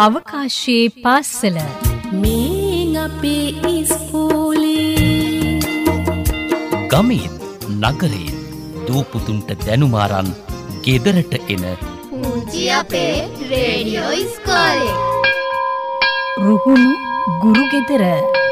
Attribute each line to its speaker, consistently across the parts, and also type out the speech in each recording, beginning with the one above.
Speaker 1: අවකාශයේ පාසල
Speaker 2: මේ අපේ ඉස්කෝලේ
Speaker 3: ගමෙන් නගරයෙන් දූපුතුන්ට දැනුම අරන් ගෙදරට එන
Speaker 4: පුංචි අපේ රේඩියෝ ඉස්කෝලේ
Speaker 1: රුහුණු ගුරු ගෙදර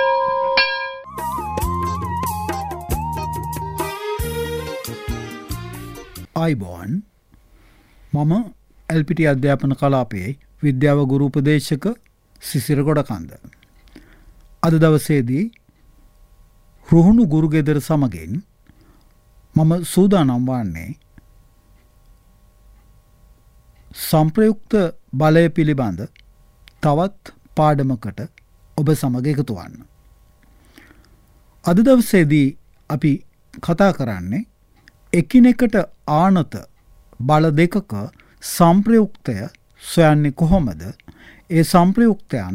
Speaker 5: ආයිබෝන් මම එල්පිටි අධ්‍යාපන කලාපයේ විද්‍යාව ගුරු උපදේශක සිසිර ගොඩකන්ද. අද දවසේදී රුහුණු ගුරු ගෙදර සමගින් මම සූදානම් වන්නේ සංප්‍රයුක්ත බලය පිළිබඳ තවත් පාඩමකට ඔබ සමග එකතු වන්න. අද දවසේදී අපි කතා කරන්නේ එකිනෙකට ආනත බල දෙකක සංප්‍රයුක්තය සොයන්නේ කොහොමද? ඒ සංප්‍රයුක්තයන්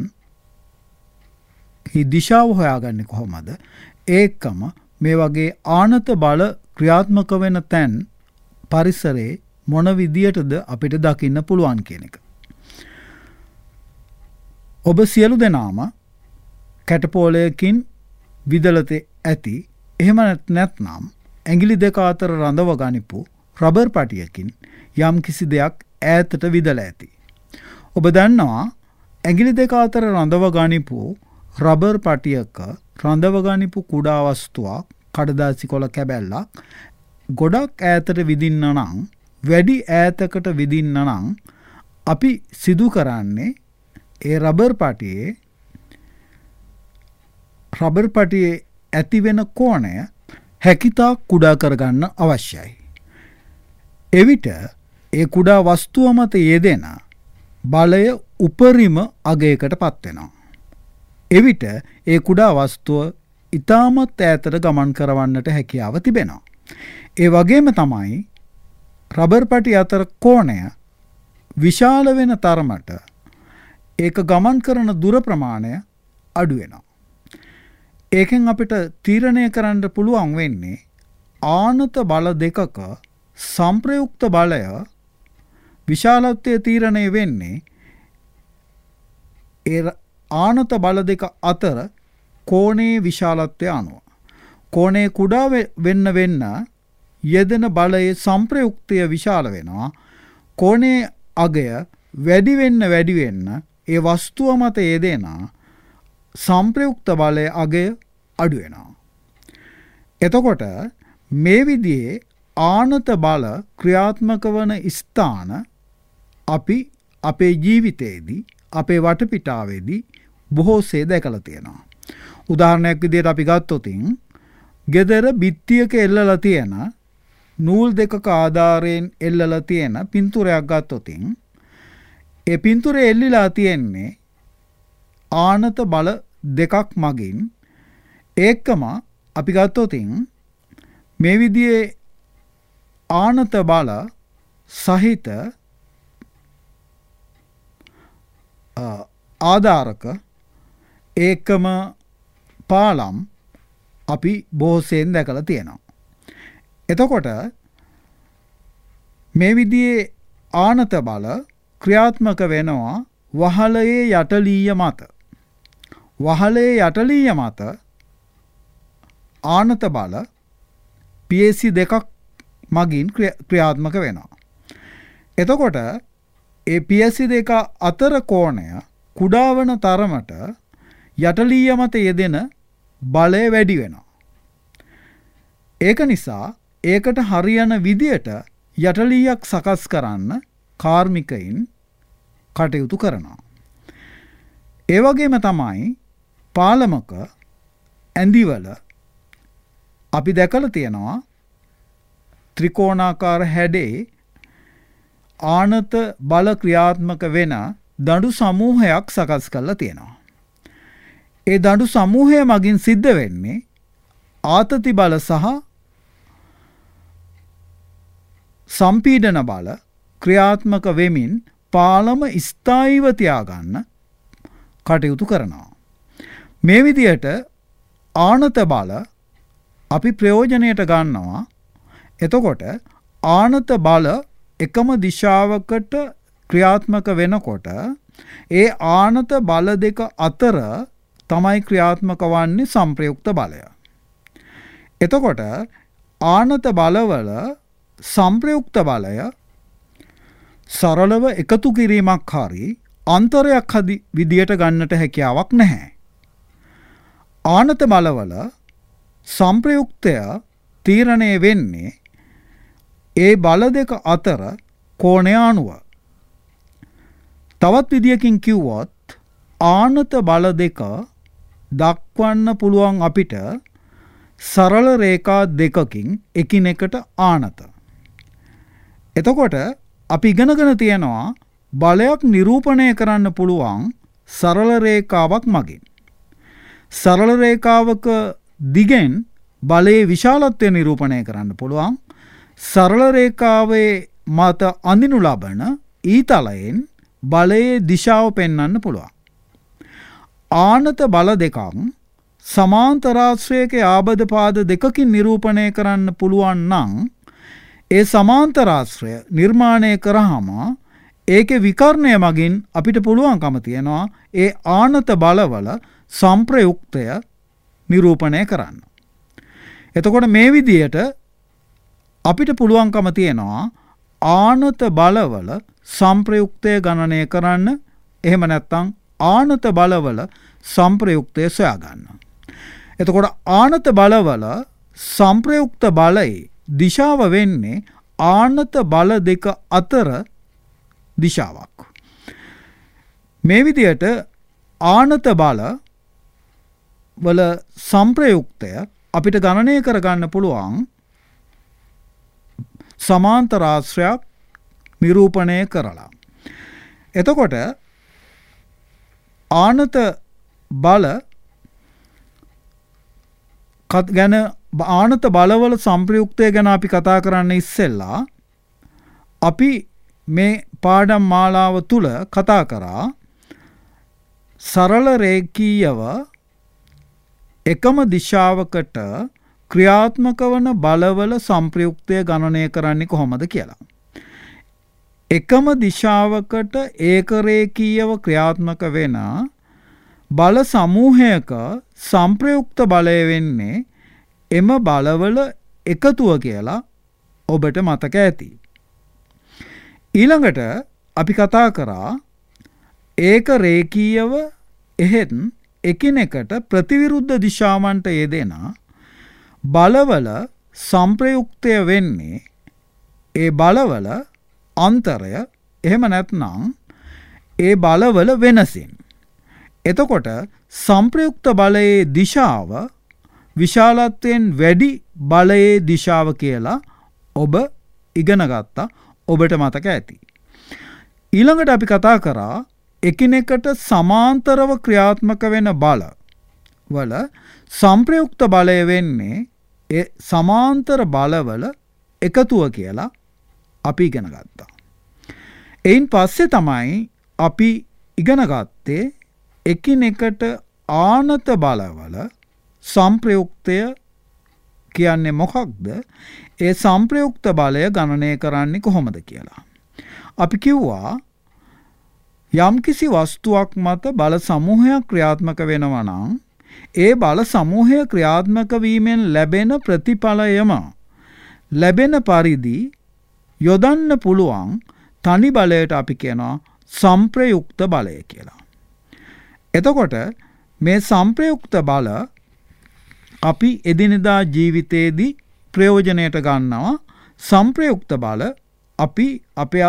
Speaker 5: හි දිශාව හොයාගන්නේ කොහොමද? ඒකම මේ වගේ ආනත බල ක්‍රියාත්මක වෙන තැන් පරිසරයේ මොන විදියටද අපිට දකින්න පුළුවන් කියන එක. ඔබ සියලු දෙනාම කැටපෝලයකින් විදලතේ ඇති. එහෙම නැත්නම් ඇඟිලි දෙක අතර රඳව ගනිපු රබර් පටියකින් යම් කිසි දෙයක් ඈතට විදලා ඇති. ඔබ දන්නවා ඇඟිලි දෙක අතර රඳව ගනිපු රබර් පටියක රඳව ගනිපු කුඩා වස්තුවක් කඩදාසි කොළ කැබැල්ලක් ගොඩක් ඈතට විදින්න නම් වැඩි ඈතකට විදින්න නම් අපි සිදු කරන්නේ ඒ රබර් පටියේ ඇති වෙන කෝණය හැකිතා කුඩා කරගන්න අවශ්‍යයි. එවිට ඒ කුඩා වස්තුව මත යෙදෙන බලය උපරිම අගයකට පත් වෙනවා. එවිට ඒ කුඩා වස්තුව ඉතාමත් ඈතට ගමන් කරවන්නට හැකියාව තිබෙනවා. ඒ වගේම තමයි රබර් පටි අතර කෝණය විශාල වෙන තරමට ඒක ගමන් කරන දුර ප්‍රමාණය අඩු වෙනවා. ඒකෙන් අපිට තීරණය කරන්න පුළුවන් වෙන්නේ ආනත බල දෙකක සංප්‍රයුක්ත බලය විශාලත්වය තීරණය වෙන්නේ ඒ ආනත බල දෙක අතර කෝණයේ විශාලත්වය අනුව. කෝණයේ කුඩා වෙන්න යෙදෙන බලයේ සංප්‍රයුක්තය විශාල වෙනවා. කෝණයේ අගය වැඩි වෙන්න ඒ වස්තුව මත යෙදෙන සංප්‍රයුක්ත බලයේ අගය අඩු වෙනවා. එතකොට මේ විදිහේ ආනත බල ක්‍රියාත්මක වන ස්ථාන අපි අපේ ජීවිතයේදී අපේ වටපිටාවේදී බොහෝසේ දැකලා තියෙනවා. උදාහරණයක් විදිහට අපි ගත්තොත් ගෙදර බිත්තියක එල්ලලා තියෙන නූල් දෙකක ආධාරයෙන් එල්ලලා තියෙන පින්තූරයක් ගත්තොත් ඒ පින්තූරය එල්ලිලා තියෙන්නේ ආනත බල දෙකක් මගින්. ඒකම අපි ගත්තොත් මේ විදිහේ ආනත බල සහිත ආධාරක ඒකම පාලම් අපි බොහෝසෙන් දැකලා තියෙනවා. එතකොට මේ විදිහේ ආනත බල ක්‍රියාත්මක වෙනවා වහලයේ යටලීය මත. වහලයේ යටලීය මත ආනත බල PAC දෙකක් මගින් ක්‍රියාත්මක වෙනවා. එතකොට ඒ PAC දෙක අතර කෝණය කුඩා වන තරමට යටලීය මත යෙදෙන බලය වැඩි වෙනවා. ඒක නිසා ඒකට හරියන විදියට යටලීයක් සකස් කරන්න කාර්මිකයින් කටයුතු කරනවා. ඒ වගේම තමයි පාලමක ඇඳිවල අපි දැකලා තියෙනවා ත්‍රිකෝණාකාර හැඩේ ආනත බල ක්‍රියාත්මක වෙන දඬු සමූහයක් සකස් කරලා තියෙනවා. ඒ දඬු සමූහය මගින් සිද්ධ වෙන්නේ ආතති බල සහ සම්පීඩන බල ක්‍රියාත්මක වෙමින් පාලම ස්ථායීව තියාගන්න කටයුතු කරනවා. මේ විදියට ආනත බල අපි ප්‍රයෝජනයට ගන්නවා. එතකොට ආනත බල එකම දිශාවකට ක්‍රියාත්මක වෙනකොට ඒ ආනත බල දෙක අතර තමයි ක්‍රියාත්මක වන්නේ සංප්‍රයුක්ත බලය. එතකොට ආනත බලවල සංප්‍රයුක්ත බලය සරලව එකතු කිරීමක් හරි අන්තරයක් හදි විදියට ගන්නට හැකියාවක් නැහැ. ආනත බලවල සංප්‍රයුක්තය තීරණය වෙන්නේ ඒ බල දෙක අතර කෝණය අනුව. තවත් විදියකින් කිව්වොත් ආනත බල දෙක දක්වන්න පුළුවන් අපිට සරල රේඛා දෙකකින් එකිනෙකට ආනත. එතකොට අපි ඉගෙනගෙන තියෙනවා බලයක් නිරූපණය කරන්න පුළුවන් සරල රේඛාවක් මගින්. සරල රේඛාවක දිගෙන් බලයේ විශාලත්වය නිරූපණය කරන්න පුළුවන්. සරල රේඛාවේ මත අඳිනු ලබන ඊතලයෙන් බලයේ දිශාව පෙන්වන්න පුළුවන්. ආනත බල දෙකක් සමාන්තරාශ්‍රයක ආබද පාද දෙකකින් නිරූපණය කරන්න පුළුවන් නම් ඒ සමාන්තරාශ්‍රය නිර්මාණය කරාම ඒකේ විකර්ණය මගින් අපිට පුළුවන්කම තියෙනවා ඒ ආනත බලවල සංප්‍රයුක්තය නිරූපණය කරන්න. එතකොට මේ විදියට අපිට පුළුවන්කම තියෙනවා ආනත බලවල සංප්‍රයුක්තය ගණනය කරන්න. එහෙම නැත්නම් ආනත බලවල සංප්‍රයුක්තය සොයා ගන්න. එතකොට ආනත බලවල සංප්‍රයුක්ත බලයේ දිශාව වෙන්නේ ආනත බල දෙක අතර දිශාවක්. මේ විදියට ආනත බල වල සංප්‍රයුක්තය අපිට ගණනය කරගන්න පුළුවන් සමාන්තරාශ්‍රයක් නිරූපණය කරලා. එතකොට ආනත බල ගැන ආනත බලවල සංප්‍රයුක්තය ගැන අපි කතා කරන්න ඉස්සෙල්ලා අපි මේ පාඩම් මාලාව තුල කතා කරා සරල රේඛීයව එකම දිශාවකට ක්‍රියාත්මක වන බලවල සංප්‍රයුක්තය ගණනය කරන්නේ කොහොමද කියලා. එකම දිශාවකට ඒකරේඛීයව ක්‍රියාත්මක වෙන බල සමූහයක සංප්‍රයුක්ත බලය වෙන්නේ එම බලවල එකතුව කියලා ඔබට මතක ඇති. ඊළඟට අපි කතා කරා ඒකරේඛීයව එහෙත් එකිනෙකට ප්‍රතිවිරුද්ධ දිශාවන්ට යෙදෙන බලවල සංප්‍රයුක්තය වෙන්නේ ඒ බලවල අන්තරය එහෙම නැත්නම් ඒ බලවල වෙනසින්. එතකොට සංප්‍රයුක්ත බලයේ දිශාව විශාලත්වයෙන් වැඩි බලයේ දිශාව කියලා ඔබ ඉගෙන ගත්තා. ඔබට මතක ඇති. ඊළඟට අපි කතා කරා එකිනෙකට සමාන්තරව ක්‍රියාත්මක වෙන බල වල සංප්‍රයුක්ත බලය වෙන්නේ ඒ සමාන්තර බලවල එකතුව කියලා අපි ඉගෙන ගත්තා. එයින් පස්සේ තමයි අපි ඉගෙන ගත්තේ එකිනෙකට ආනත බලවල සංප්‍රයුක්තය කියන්නේ මොකක්ද? ඒ සංප්‍රයුක්ත බලය ගණනය කරන්නේ කොහොමද කියලා. අපි කිව්වා යම්කිසි වස්තුවක් මත බල සමූහයක් ක්‍රියාත්මක වෙනවා නම් ඒ බල සමූහය ක්‍රියාත්මක වීමෙන් ලැබෙන ප්‍රතිඵලයම ලැබෙන පරිදි යොදන්න පුළුවන් තනි බලයට අපි කියනවා සංප්‍රයුක්ත බලය කියලා. එතකොට මේ සංප්‍රයුක්ත බල අපි එදිනෙදා ජීවිතයේදී ප්‍රයෝජනයට ගන්නවා. සංප්‍රයුක්ත බල අපි අපේ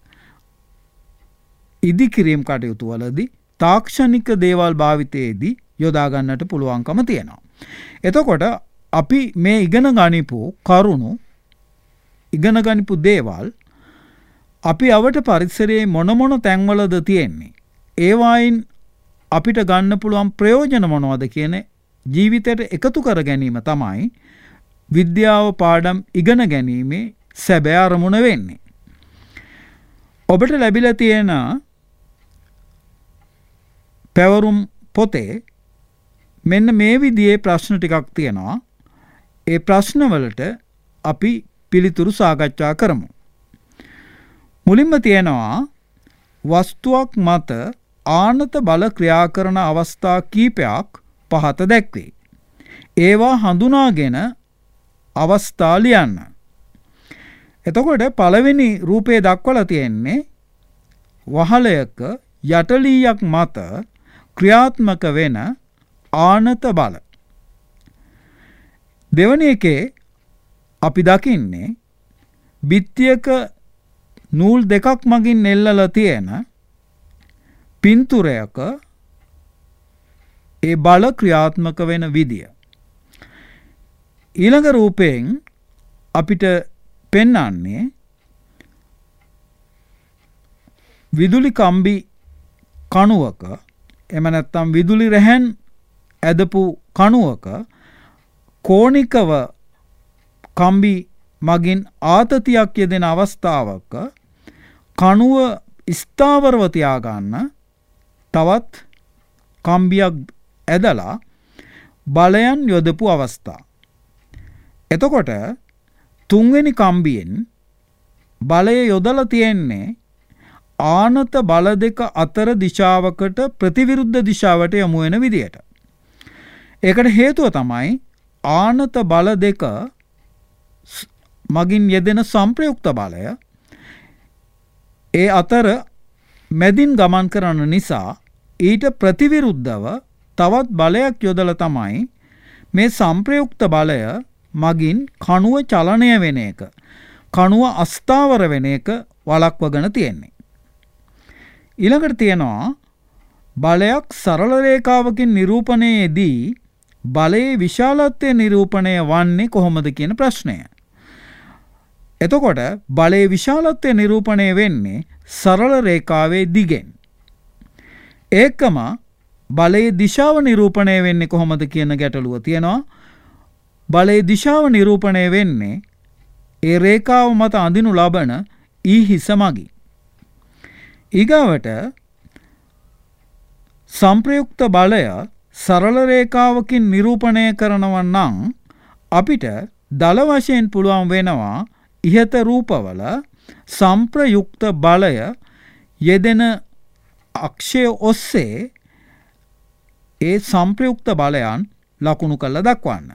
Speaker 5: ඉදිකිරීම් කටයුතු වලදී තාක්ෂණික දේවල් භාවිතයේදී යොදා ගන්නට පුළුවන්කම තියෙනවා. එතකොට අපි මේ ඉගෙන ගනිපු කරුණු ඉගෙන ගනිපු දේවල් අපි අවට පරිසරයේ මොන තැන්වලද තියෙන්නේ, ඒවායින් අපිට ගන්න පුළුවන් ප්‍රයෝජන මොනවද කියන ජීවිතයට එකතු කර ගැනීම තමයි විද්‍යාව පාඩම් ඉගෙන ගැනීමේ සැබෑ අරමුණ වෙන්නේ. ඔබට ලැබිලා තියෙන පැවරුම් පොතේ මෙන්න මේ විදිහේ ප්‍රශ්න ටිකක් තියෙනවා. ඒ ප්‍රශ්නවලට අපි පිළිතුරු සාකච්ඡා කරමු. මුලින්ම තියෙනවා වස්තුවක් මත ආනත බල ක්‍රියා කරන අවස්ථා කීපයක් පහත දැක්වේ. ඒවා හඳුනාගෙන අවස්ථා ලියන්න. එතකොට පළවෙනි රූපේ දක්වලා තියෙන්නේ වහලයක යටලීයක් මත ක්‍රියාත්මක වෙන ආනත බල. දෙවැනි එකේ අපි දකින්නේ බිත්තියක නූල් දෙකක් මගින් එල්ලලා තියෙන පින්තූරයක ඒ බල ක්‍රියාත්මක වෙන විදිය. ඊළඟ රූපයෙන් අපිට පෙන්වන්නේ විදුලි කම්බි කණුවක එහෙම නැත්නම් විදුලි රැහැන් ඇදපු කණුවක කෝණිකව කම්බි මගින් ආතතියක් යෙදෙන අවස්ථාවක කණුව ස්ථාවරව තියාගන්න තවත් කම්බියක් ඇදලා බලයන් යොදපු අවස්ථා. එතකොට තුන්වෙනි කම්බියෙන් බලය යොදලා තියෙන්නේ ආනත බල දෙක අතර දිශාවකට ප්‍රතිවිරුද්ධ දිශාවට යොමු වෙන විදියට. ඒකට හේතුව තමයි ආනත බල දෙක මගින් යෙදෙන සංප්‍රයුක්ත බලය ඒ අතර මැදින් ගමන් කරන නිසා ඊට ප්‍රතිවිරුද්ධව තවත් බලයක් යොදලා තමයි මේ සංප්‍රයුක්ත බලය මගින් කණුව චලනය වෙන එක, කණුව අස්ථාවර වෙන එක වළක්වගෙන තියෙන්නේ. ඊළඟට තියෙනවා බලයක් සරල රේඛාවකින් නිරූපණයේදී බලයේ විශාලත්වය නිරූපණය වන්නේ කොහොමද කියන ප්‍රශ්නය. එතකොට බලයේ විශාලත්වය නිරූපණය වෙන්නේ සරල රේඛාවේ දිගෙන්. ඒකම බලයේ දිශාව නිරූපණය වෙන්නේ කොහොමද කියන ගැටලුව තියෙනවා. බලයේ දිශාව නිරූපණය වෙන්නේ ඒ රේඛාව මත අඳිනු ලබන ඊහිස මගින්. ඊගාවට සංප්‍රයුක්ත බලය සරල රේඛාවකින් නිරූපණය කරනවා නම් අපිට දල වශයෙන් පුළුවන් වෙනවා ඉහත රූපවල සංප්‍රයුක්ත බලය යෙදෙන අක්ෂය ඔස්සේ ඒ සංප්‍රයුක්ත බලයන් ලකුණු කරලා දක්වන්න.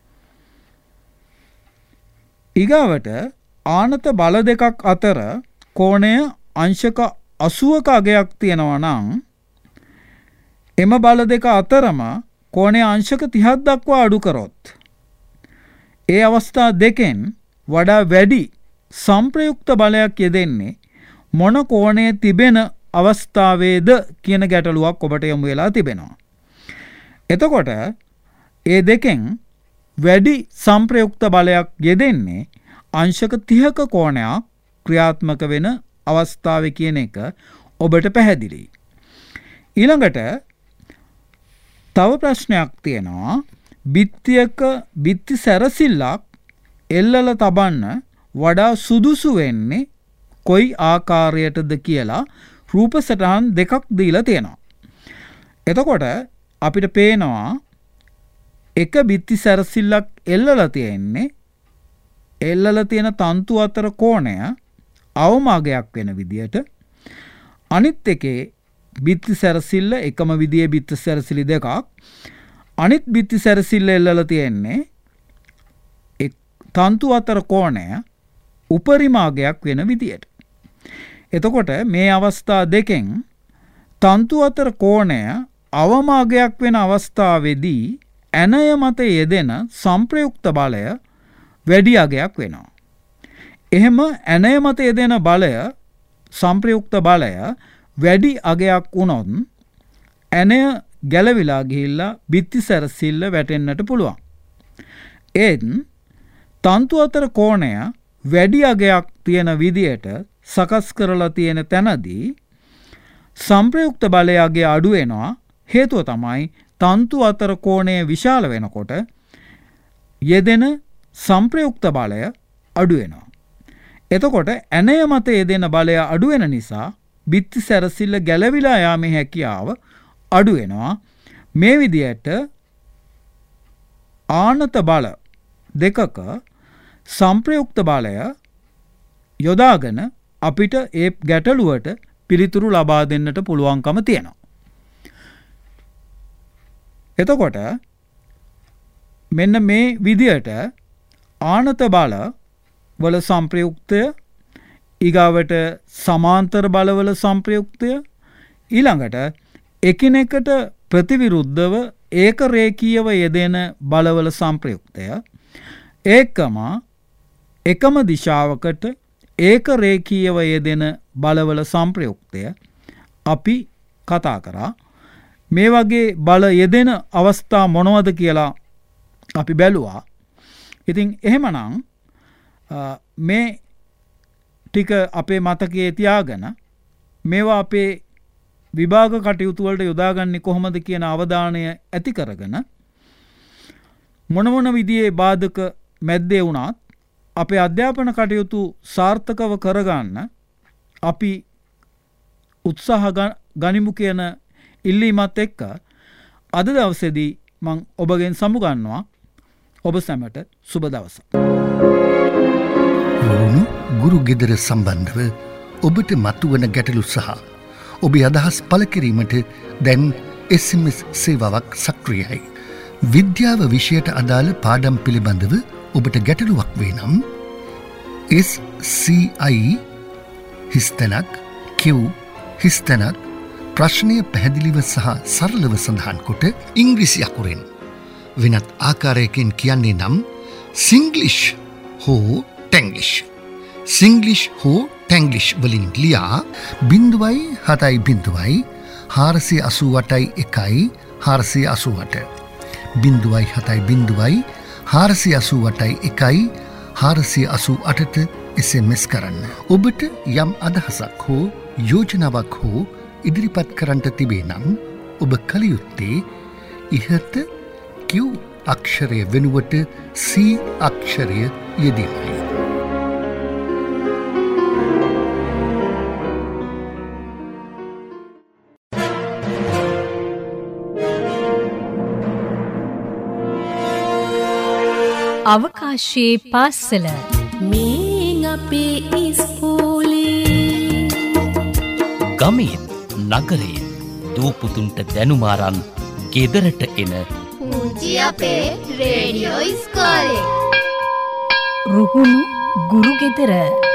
Speaker 5: ඊගාවට ආනත බල දෙකක් අතර කෝණය අංශක 80ක අගයක් තියෙනවා නම් එම බල දෙක අතරම කෝණය අංශක 30ක් දක්වා අඩු කරොත් ඒ අවස්ථා දෙකෙන් වඩා වැඩි සංප්‍රයුක්ත බලයක් යෙදෙන්නේ මොන කෝණයේ තිබෙන අවස්ථාවේද කියන ගැටලුවක් ඔබට යොමු වෙලා තිබෙනවා. එතකොට ඒ දෙකෙන් වැඩි සංප්‍රයුක්ත බලයක් යෙදෙන්නේ අංශක 30ක කෝණයක් ක්‍රියාත්මක වෙන අවස්ථාවේ කියන එක ඔබට පැහැදිලියි. ඊළඟට තව ප්‍රශ්නයක් තියෙනවා. බිත්තියක බිත්ති සැරසිල්ලක් එල්ලලා තබන්න වඩා සුදුසු වෙන්නේ කොයි ආකාරයටද කියලා රූප සටහන් දෙකක් දීලා තියෙනවා. එතකොට අපිට පේනවා එක බිත්ති සැරසිල්ලක් එල්ලලා තියෙන තන්තු අතර කෝණය අවමාගයක් වෙන විදියට, අනිත් එකේ බිත්ති සැරසිල්ල එකම විදියේ බිත්ති සැරසිලි දෙකක්, අනිත් බිත්ති සැරසිල්ල එල්ලලා තියෙන්නේ තන්තු අතර කෝණය උපරිමාගයක් වෙන විදියට. එතකොට මේ අවස්ථා දෙකෙන් තන්තු අතර කෝණය අවමාගයක් වෙන අවස්ථාවේදී ඇනය මත යෙදෙන සංප්‍රයුක්ත බලය වැඩි අගයක් වෙනවා. එහෙම ඇනය මත යෙදෙන බලය සංප්‍රයුක්ත බලය වැඩි අගයක් වුණොත් ඇනය ගැලවිලා ගිහිල්ලා බිත්ති සැරසිල්ල වැටෙන්නට පුළුවන්. ඒත් තන්තු අතර කෝණය වැඩි අගයක් තියෙන විදියට සකස් කරලා තියෙන තැනදී සංප්‍රයුක්ත බලයගේ අඩු වෙනවා. හේතුව තමයි තන්තු අතර කෝණය විශාල වෙනකොට යෙදෙන සංප්‍රයුක්ත බලය අඩු වෙනවා. එතකොට ඇනය මත යෙදෙන බලය අඩු වෙන නිසා බිත්ති සැරසිල්ල ගැලවිලා යාමේ හැකියාව අඩු වෙනවා. මේ විදියට ආනත බල දෙකක සංප්‍රයුක්ත බලය යොදාගෙන අපිට ඒ ගැටලුවට පිළිතුරු ලබා දෙන්නට පුළුවන්කම තියෙනවා. එතකොට මෙන්න මේ විදියට ආනත බල වල සංප්‍රයුක්තය, ඊගාවට සමාන්තර බලවල සංප්‍රයුක්තය, ඊළඟට එකිනෙකට ප්‍රතිවිරුද්ධව ඒක රේඛීයව යෙදෙන බලවල සංප්‍රයුක්තය, එකම දිශාවකට ඒක රේඛීයව යෙදෙන බලවල සංප්‍රයුක්තය අපි කතා කරා. මේ වගේ බල යෙදෙන අවස්ථා මොනවද කියලා අපි බැලුවා. ඉතින් එහෙමනම් මේ ටික අපේ මතකයේ තියාගෙන මේවා අපේ විභාග කටයුතු වලට යොදාගන්නේ කොහොමද කියන අවධානය ඇති කරගෙන මොන විදිහේ බාධක මැද්දේ වුණත් අපේ අධ්‍යාපන කටයුතු සාර්ථකව කරගන්න අපි උත්සාහ ගනිමු කියන ඉල්ලීමත් එක්ක අද දවසේදී මම ඔබගෙන් සමුගන්නවා. ඔබ සැමට සුබ දවසක්.
Speaker 6: රුහුණු ගුරු ගෙදර සම්බන්ධව ඔබට මතුවන ගැටලු සහ ඔබේ අදහස් පළ කිරීමට දැන් SMS සේවාවක් සක්‍රියයි. විද්‍යාව විෂයට අදාළ පාඩම් පිළිබඳව ඔබට ගැටලුවක් වේ නම් SCI හිස්තැනක් Q හිස්තැනක් ප්‍රශ්නය පැහැදිලිව සහ සරලව සඳහන් කොට ඉංග්‍රීසි අකුරෙන් වෙනත් ආකාරයකින් කියන්නේ නම් සිංග්ලිෂ් හෝ ටැංග්ලිෂ් හෝ ටැංග්ලිෂ් වලින් ලියා 0.7.488 488 0.7.488 SMS කරන්න. ඔබට යම් අදහසක් හෝ යෝජනාවක් හෝ ඉදිරිපත් කරන්නට තිබේ නම් ඔබ කළ යුත්තේ ඉහත Q අක්ෂරය වෙනුවට C අක්ෂරය යෙදීමයි.
Speaker 1: අවකාශයේ පාසල
Speaker 2: මේ අපේ ඉස්කෝලේ
Speaker 3: ගමේත් නගරේ දූපුතුන්ට දැනුමාරන් ගෙදරට එන
Speaker 4: පුංචි අපේ රේඩියෝ ඉස්කෝලේ.
Speaker 1: රුහුණු ගුරු ගෙදර